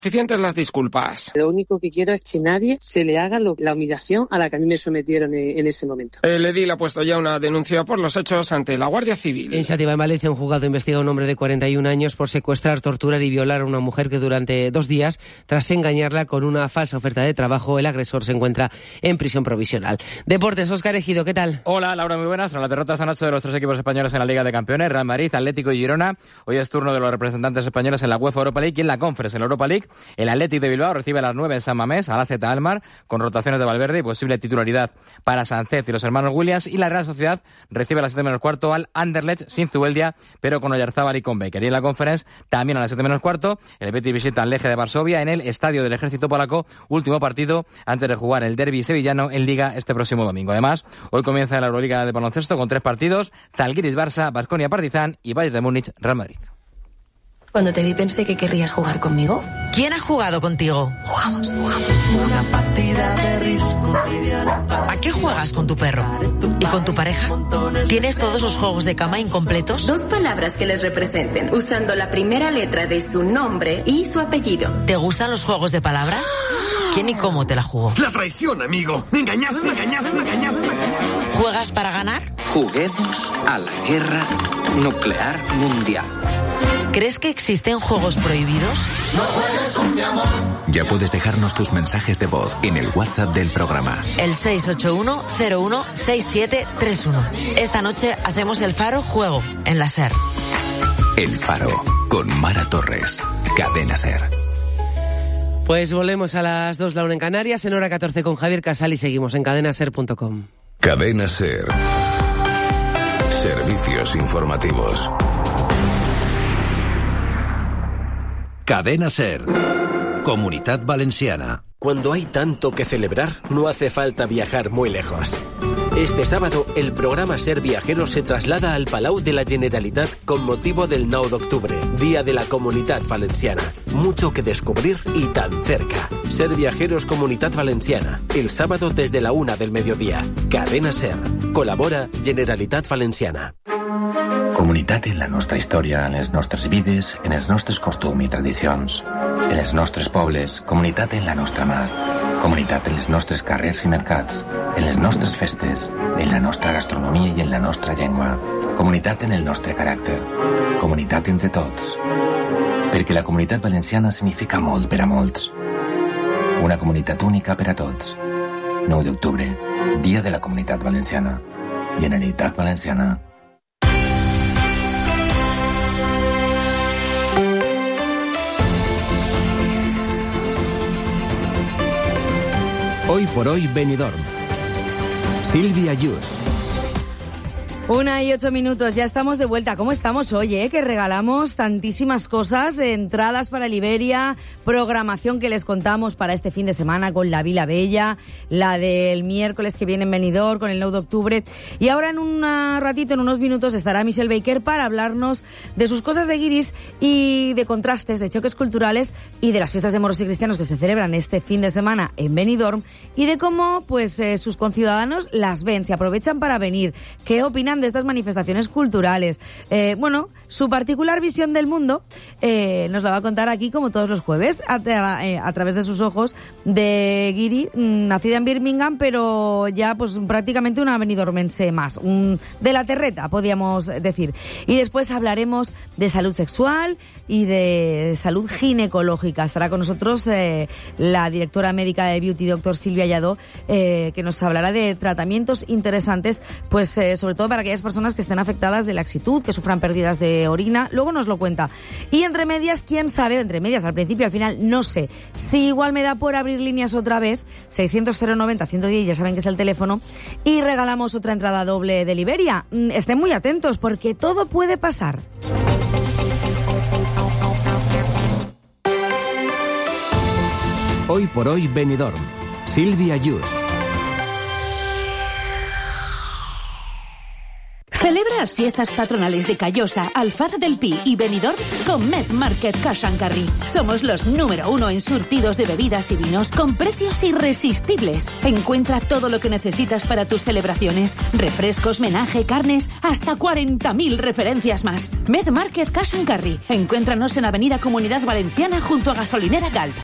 Suficientes las disculpas. Lo único que quiero es que nadie se le haga la humillación a la que a mí me sometieron en ese momento. El edil ha puesto ya una denuncia por los hechos ante la Guardia Civil. En Xàtiva, en Valencia, un juzgado investiga a un hombre de 41 años por secuestrar, torturar y violar a una mujer que durante 2 días, tras engañarla con una falsa oferta de trabajo, el agresor se encuentra en prisión provisional. Deportes, Óscar Ejido, ¿qué tal? Hola, Laura, muy buenas. Tras las derrotas anoche de los 3 equipos españoles en la Liga de Campeones, Real Madrid, Atlético y Girona, hoy es turno de los representantes españoles en la UEFA Europa League y en la Conference. En la Europa League, el Atlético de Bilbao recibe a las 9 en San Mamés al AZ Alkmaar, con rotaciones de Valverde y posible titularidad para Sánchez y los hermanos Williams, y la Real Sociedad recibe a las 7 menos cuarto al Anderlecht sin Zubeldia, pero con Oyarzábal y con Baker. Y en la Conference, también a las 7 menos cuarto, el Betis visita al Legia de Varsovia en el Estadio del Ejército Polaco, último partido antes de jugar el derbi sevillano en Liga este próximo domingo. Además, hoy comienza la Euroliga de baloncesto con 3 partidos: Zalgiris-Barça, Baskonia-Partizan y Bayern de Múnich-Real Madrid. Cuando te vi pensé que querrías jugar conmigo. ¿Quién ha jugado contigo? Jugamos. Una partida de risco. ¿A qué juegas con tu perro? ¿Y con tu pareja? ¿Tienes todos los juegos de cama incompletos? 2 palabras que les representen, usando la primera letra de su nombre y su apellido. ¿Te gustan los juegos de palabras? ¿Quién y cómo te la jugó? ¡La traición, amigo! ¡Me engañaste! ¿Juegas para ganar? Juguemos a la guerra nuclear mundial. ¿Crees que existen juegos prohibidos? No juegues con mi amor. Ya puedes dejarnos tus mensajes de voz en el WhatsApp del programa. El 681-016731. Esta noche hacemos el Faro Juego en la SER. El Faro, con Mara Torres. Cadena SER. Pues volvemos a las 2, la 1 en Canarias, en hora 14 con Javier Casal, y seguimos en cadenaser.com. Cadena SER. Servicios informativos. Cadena SER. Comunitat Valenciana. Cuando hay tanto que celebrar, no hace falta viajar muy lejos. Este sábado, el programa Ser Viajeros se traslada al Palau de la Generalitat con motivo del 9 de octubre, Día de la Comunitat Valenciana. Mucho que descubrir y tan cerca. Ser Viajeros Comunitat Valenciana, el sábado desde la 1 del mediodía. Cadena SER. Colabora Generalitat Valenciana. Comunitat en la nostra història, en les nostres vides, en els nostres costums i tradicions. En els nostres pobles, comunitat en la nostra mar. Comunitat en els nostres carrers i mercats, en les nostres festes, en la nostra gastronomia i en la nostra llengua. Comunitat en el nostre caràcter. Comunitat entre tots. Perquè la Comunitat Valenciana significa molt per a molts. Una comunitat única per a tots. 9 d'octubre, Dia de la Comunitat Valenciana. Generalitat Valenciana. Hoy por hoy, Benidorm. Silvia Yus. 1:08, ya estamos de vuelta. ¿Cómo estamos hoy, Que regalamos tantísimas cosas, entradas para el Iberia, programación que les contamos para este fin de semana con la Vila Bella, la del miércoles que viene en Benidorm, con el 9 de octubre. Y ahora en un ratito, en unos minutos, estará Michelle Baker para hablarnos de sus cosas de guiris y de contrastes, de choques culturales y de las fiestas de moros y cristianos que se celebran este fin de semana en Benidorm y de cómo sus conciudadanos las ven, se aprovechan para venir, qué opinan de estas manifestaciones culturales. Su particular visión del mundo nos la va a contar aquí, como todos los jueves, a través de sus ojos de guiri, nacida en Birmingham, pero ya pues prácticamente una benidormense más, de la terreta, podríamos decir. Y después hablaremos de salud sexual y de salud ginecológica. Estará con nosotros la directora médica de Beauty, doctor Silvia Lladó, que nos hablará de tratamientos interesantes, pues sobre todo para aquellas personas que estén afectadas de laxitud, que sufran pérdidas de orina. Luego nos lo cuenta. Y entre medias, quién sabe, entre medias, al principio, al final, no sé. Si igual me da por abrir líneas otra vez, 600-090-110, ya saben que es el teléfono, y regalamos otra entrada doble de Iberia. Estén muy atentos, porque todo puede pasar. Hoy por hoy, Benidorm. Silvia Yus. Celebra las fiestas patronales de Callosa, Alfaz del Pi y Benidorm con Med Market Cash and Carry. Somos los número 1 en surtidos de bebidas y vinos con precios irresistibles. Encuentra todo lo que necesitas para tus celebraciones. Refrescos, menaje, carnes, hasta 40.000 referencias más. Med Market Cash and Carry. Encuéntranos en Avenida Comunidad Valenciana junto a Gasolinera Galp.